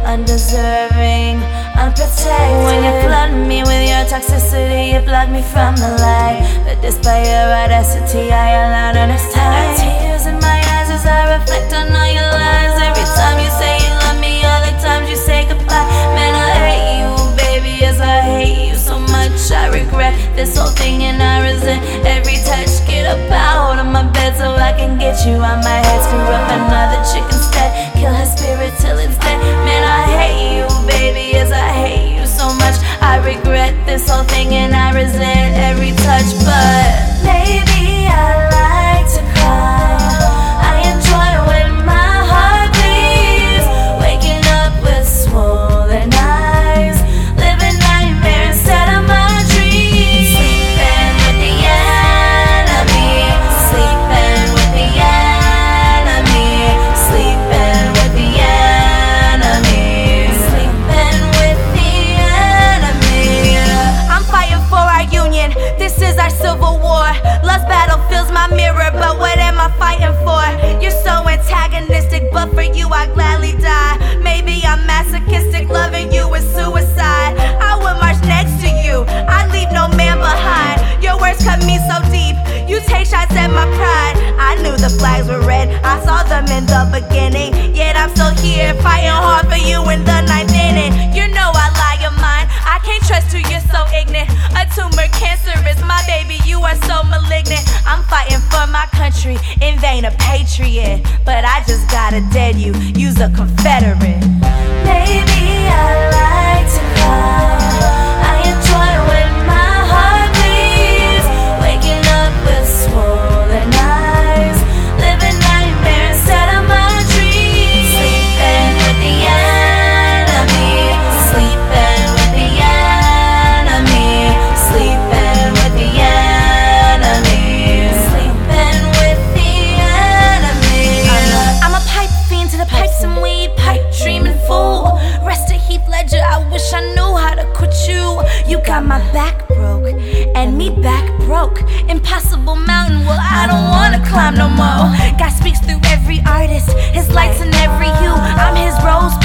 undeserving, unprotected. When you flood me with your toxicity, you block me from the light. But despite your audacity, I allowed honest time. Tears in my eyes as I reflect on all your lies. Every time you say you love me, all the times you say goodbye. Man, I hate you, baby, yes, I hate you so much. I regret this whole thing and I resent every touch. Get up out of my bed so I can get you out my head. Screw up another chick instead, kill her spirit till it's dead. Man, I hate you, baby, yes, I hate you so much. I regret this whole thing and I resent every touch. But maybe I like to cry. I enjoy when my heart bleeds, waking up with swollen eyes, living nightmare instead of my dreams. Sleeping with the enemy, sleeping with the enemy, sleeping with the enemy, sleeping with the enemy. I'm fighting for our union, this is our civil war. Love's battlefield's my mirror, but what am I fighting for? You're so antagonistic, but for you I gladly die. Maybe I'm masochistic, loving you is suicide. I would march next to you, I'd leave no man behind. Your words cut me so deep, you take shots at my pride. I knew the flags were red, I saw them in the beginning. Yet I'm still here, fighting hard for you in the ninth inning. You know I lie your mind, I can't trust you, you're so ignorant. A tumor cancerous, my baby, you are so malignant. I'm fighting for my country, in vain a patriot. But I just gotta dead you, you's a Confederate. Maybe I like to cry. I enjoy when my heart bleeds, waking up with swollen eyes, living nightmare instead of my dreams. Sleeping with the enemy, sleeping with the enemy, sleeping with the enemy, sleeping with the enemy. I'm a pipe fiend to the pipes and weed, pipe dreaming fool. Rest of Heath Ledger, I wish I knew how to quit you. You got my back broke, and me back broke. Impossible mountain, well I don't wanna climb no more. God speaks through every artist, his lights in every hue. I'm his rose